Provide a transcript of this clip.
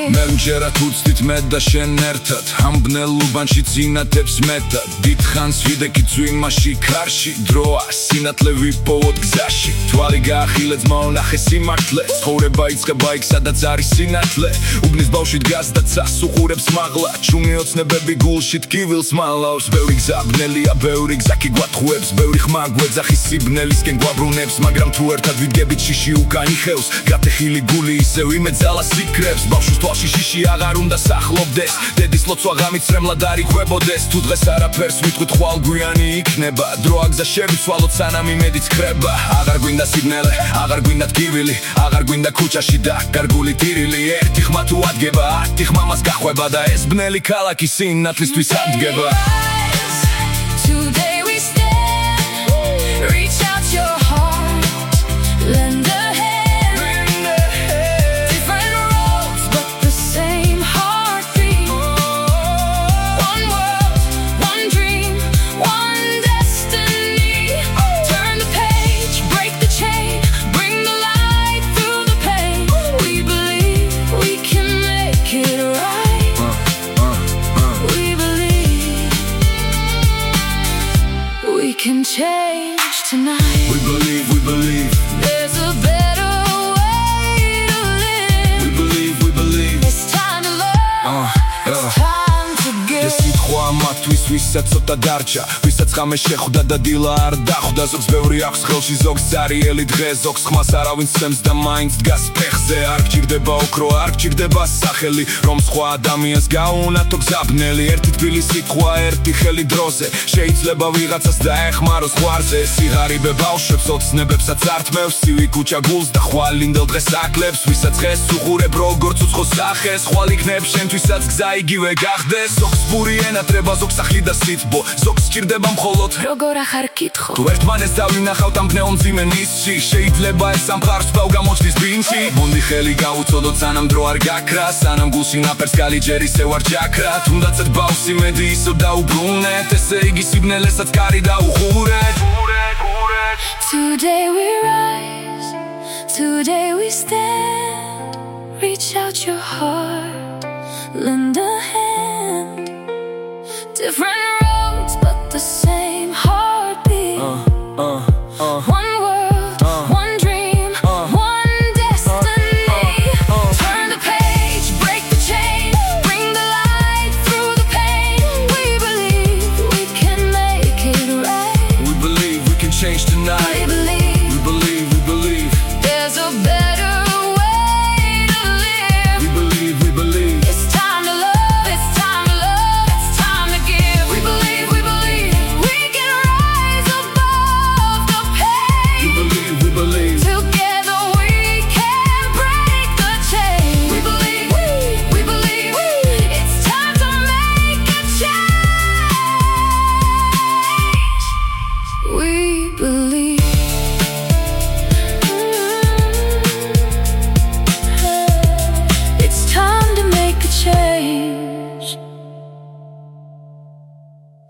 მე მჯერად უცდით მე და შენ ერთად ამ ბნელ უბანში წინათებს მეტად დიდხანს ვიდექი წვიმაში ქარში დროა სინათლე ვიპოვოთ გზაში თვალი გაახილე ძმაო ნახე სიმართლე ცხოვრება იწყება იქ სადაც არის სინათლე უბნის ბავშვი დგას და ცას უყურებს მაღლა ჩუმი ოცნებები გულში ტკივილს მალავს ბევრი გზა ბნელია ბევრი გზა კი გვატყუებს ბევრი ხმა გვეძახის სიბნელისკენ გვაბრუნებს მაგრამ თუ ერთად ვიდგებით შიში უკანი ხევს გატეხილი გული ისევ იმეძალას იქრებს ბავშვის თვალში შიში აღარ უნდა სახლობდეს დედის ლოცვა გამიცრემლად არ იხვებოდეს თუ დღეს არაფერს ვიტყვით ხვალ გვიანი იქნება დრო აგზა შევიცვალოთ სანამ იმედიც ქრება აღარ გვინდა სიბნელე აღარ გვინდა ტკივილი აღარ გვინდა ქუჩაში და გარგული ტირილი ერთი ხმა თუ ადგება ათი ხმა მას გახვება და ეს ბნელი ქალაქი სინათლისთვის ადგება Today we stand, reach out your heart, lend a hand, different roads but the same heartbeat. One world, one dream, one destiny. Turn the page, break the chain, bring the light through the pain. We believe we can make it right. We believe we can change tonight. We believe There's a better way to live. we believe It's time to love. It's time to give. ეს სიტყვა მათთვის ვისაც ცოტა დარჩა ვისაც ხამე შეხვდა და დილა არ დახვდა ზოგს ბევრი აქვს ხელში ზოგს ზარიელი დღე ზოგს ხმას არავინ სცემს და მაინც დგას ფეხზე არ გჭირდება ოქრო არ გჭირდება სახელი რომ სხვა ადამიანს გაუნათო გზაბნელი ერთი თბილი სიტყვა ერთი ხელი დროზე შეიძლება ვიღაცას დაეხმაროს ხვარზე სიღარიბე ბავშვებს ოცნებებსაც ართმევს სივი ქუჩა გულს და ხვალინდელ დღეს აკლებს ვისაც ხეს უყურებ როგორც უცხო სახეს ხვალ იქნებს შენთვისაც გზა იგივე გახდეს ზოგს ბური ენატრება ზოგს სახლი და სიტბო ზოგს სჭირდება მხოლოდ როგორ ახარ კითხო თუ ერთმანეს დავინახავთ ამ ბნეულ მძიმე ნისში შეიძლება ეს ამ ფარს თავ გამოჩდის ბინში ბუნდი ხელი გაუწოდოთ სანამ დრო არ გაქრა სანამ გულში ნაფერს გალიჯერ ისევ არ ჯაქრა თუნდაც ბავს იმედი ისო დაუბრუნეთ ესე იგი სიბნელესაც კარი დაუხურეთ Today we rise, today we stand. Reach out your heart, lend a hand. Different roads but the same